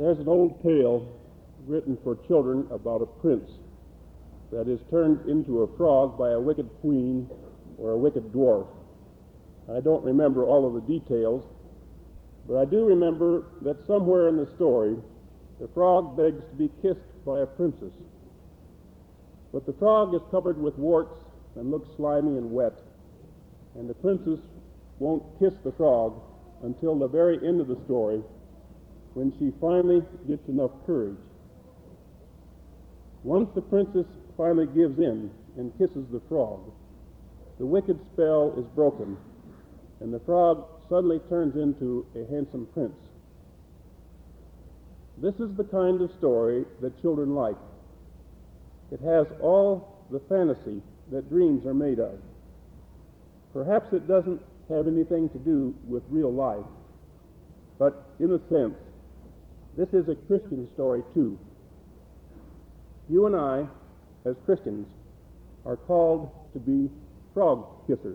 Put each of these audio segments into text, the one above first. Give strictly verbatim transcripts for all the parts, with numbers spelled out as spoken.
There's an old tale written for children about a prince that is turned into a frog by a wicked queen or a wicked dwarf. I don't remember all of the details, but I do remember that somewhere in the story, the frog begs to be kissed by a princess. But the frog is covered with warts and looks slimy and wet, and the princess won't kiss the frog until the very end of the story, when she finally gets enough courage. Once the princess finally gives in and kisses the frog, the wicked spell is broken, and the frog suddenly turns into a handsome prince. This is the kind of story that children like. It has all the fantasy that dreams are made of. Perhaps it doesn't have anything to do with real life, but in a sense, this is a Christian story too. You and I, as Christians, are called to be frog kissers.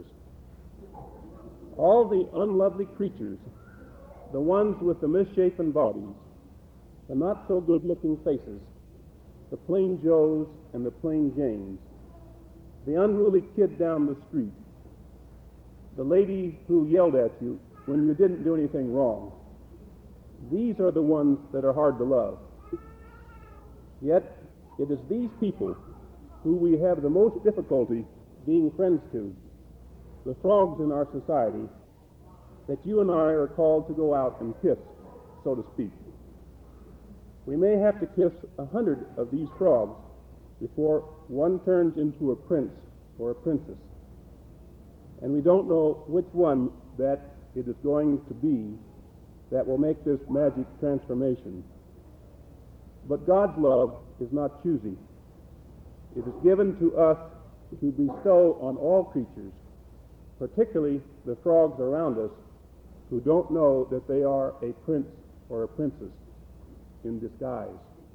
All the unlovely creatures, the ones with the misshapen bodies, the not-so-good-looking faces, the plain Joes and the plain Janes, the unruly kid down the street, the lady who yelled at you when you didn't do anything wrong. These are the ones that are hard to love. Yet, it is these people who we have the most difficulty being friends to, the frogs in our society, that you and I are called to go out and kiss, so to speak. We may have to kiss a hundred of these frogs before one turns into a prince or a princess. And we don't know which one that it is going to be that will make this magic transformation. But God's love is not choosy. It is given to us to bestow on all creatures, particularly the frogs around us who don't know that they are a prince or a princess in disguise.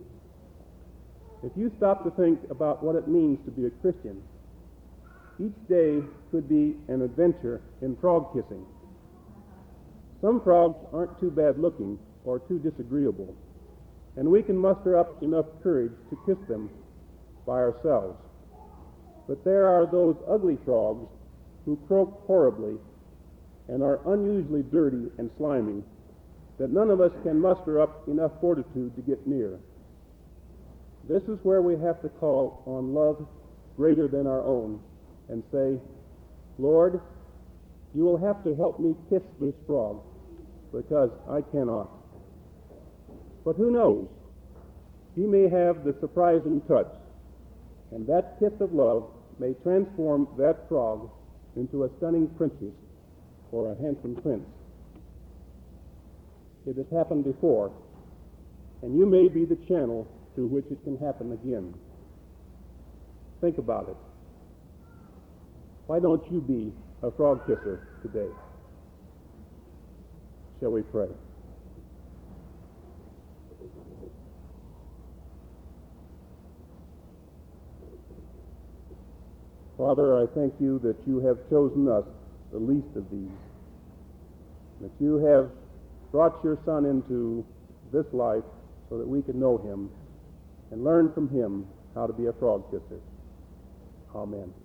If you stop to think about what it means to be a Christian, each day could be an adventure in frog kissing. Some frogs aren't too bad looking or too disagreeable, and we can muster up enough courage to kiss them by ourselves. But there are those ugly frogs who croak horribly and are unusually dirty and slimy that none of us can muster up enough fortitude to get near. This is where we have to call on love greater than our own and say, Lord, you will have to help me kiss this frog because I cannot. But who knows? He may have the surprising touch, and that kiss of love may transform that frog into a stunning princess or a handsome prince. It has happened before, and you may be the channel through which it can happen again. Think about it. Why don't you be a frog kisser today? Shall we pray? Father, I thank you that you have chosen us, the least of these, that you have brought your Son into this life so that we can know him and learn from him how to be a frog kisser. Amen.